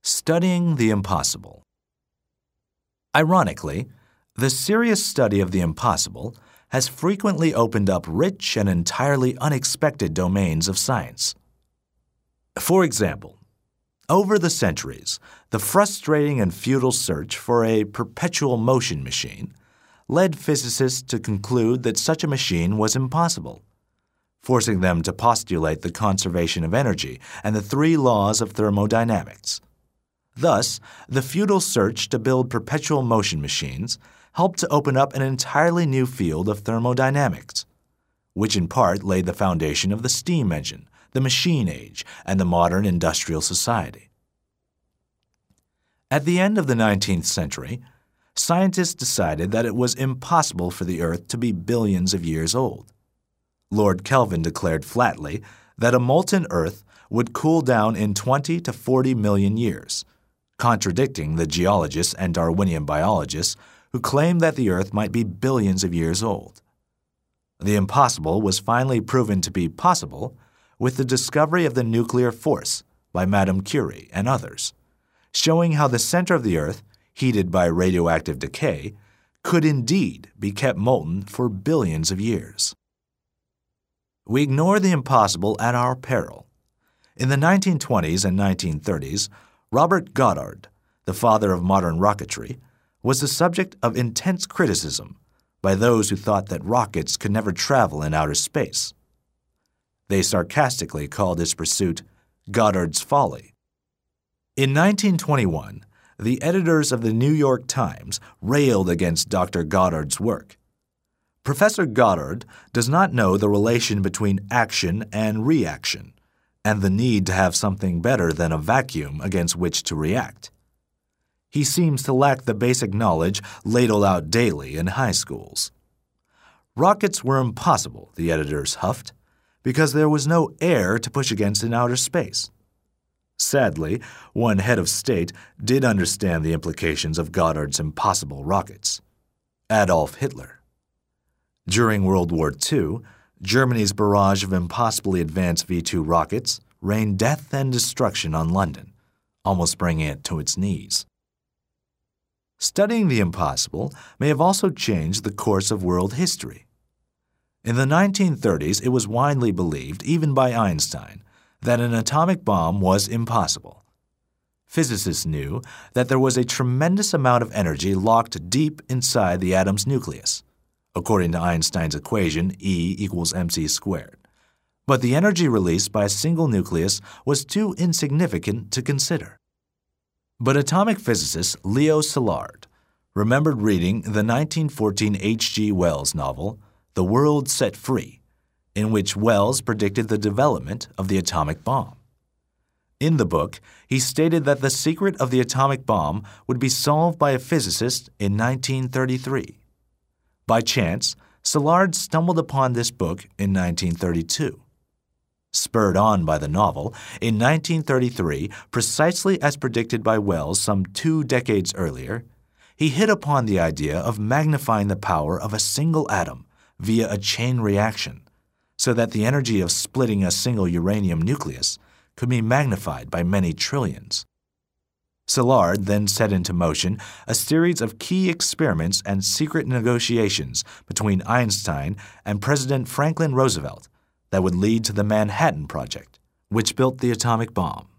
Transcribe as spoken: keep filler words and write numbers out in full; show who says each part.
Speaker 1: Studying the impossible. Ironically, the serious study of the impossible has frequently opened up rich and entirely unexpected domains of science. For example, over the centuries, the frustrating and futile search for a perpetual motion machine led physicists to conclude that such a machine was impossible, forcing them to postulate the conservation of energy and the three laws of thermodynamics. Thus, the futile search to build perpetual motion machines helped to open up an entirely new field of thermodynamics, which in part laid the foundation of the steam engine, the machine age, and the modern industrial society. At the end of the nineteenth century, scientists decided that it was impossible for the Earth to be billions of years old. Lord Kelvin declared flatly that a molten Earth would cool down in twenty to forty million years, contradicting the geologists and Darwinian biologists who claimed that the Earth might be billions of years old. The impossible was finally proven to be possible with the discovery of the nuclear force by Madame Curie and others, showing how the center of the Earth, heated by radioactive decay, could indeed be kept molten for billions of years. We ignore the impossible at our peril. In the nineteen twenties and nineteen thirties, Robert Goddard, the father of modern rocketry, was the subject of intense criticism by those who thought that rockets could never travel in outer space. They sarcastically called his pursuit Goddard's folly. In nineteen twenty-one, the editors of the New York Times railed against Doctor Goddard's work. Professor Goddard does not know the relation between action and reaction, and the need to have something better than a vacuum against which to react. He seems to lack the basic knowledge ladled out daily in high schools. Rockets were impossible, the editors huffed, because there was no air to push against in outer space. Sadly, one head of state did understand the implications of Goddard's impossible rockets: Adolf Hitler. During World War Two, Germany's barrage of impossibly advanced V two rockets rained death and destruction on London, almost bringing it to its knees. Studying the impossible may have also changed the course of world history. In the nineteen thirties, it was widely believed, even by Einstein, that an atomic bomb was impossible. Physicists knew that there was a tremendous amount of energy locked deep inside the atom's nucleus, according to Einstein's equation E equals mc squared. But the energy released by a single nucleus was too insignificant to consider. But atomic physicist Leo Szilard remembered reading the nineteen fourteen H G Wells novel, The World Set Free, in which Wells predicted the development of the atomic bomb. In the book, he stated that the secret of the atomic bomb would be solved by a physicist in nineteen thirty-three. By chance, Szilard stumbled upon this book in nineteen thirty-two. Spurred on by the novel, in nineteen thirty-three, precisely as predicted by Wells some two decades earlier, he hit upon the idea of magnifying the power of a single atom via a chain reaction, so that the energy of splitting a single uranium nucleus could be magnified by many trillions. Szilard then set into motion a series of key experiments and secret negotiations between Einstein and President Franklin Roosevelt that would lead to the Manhattan Project, which built the atomic bomb.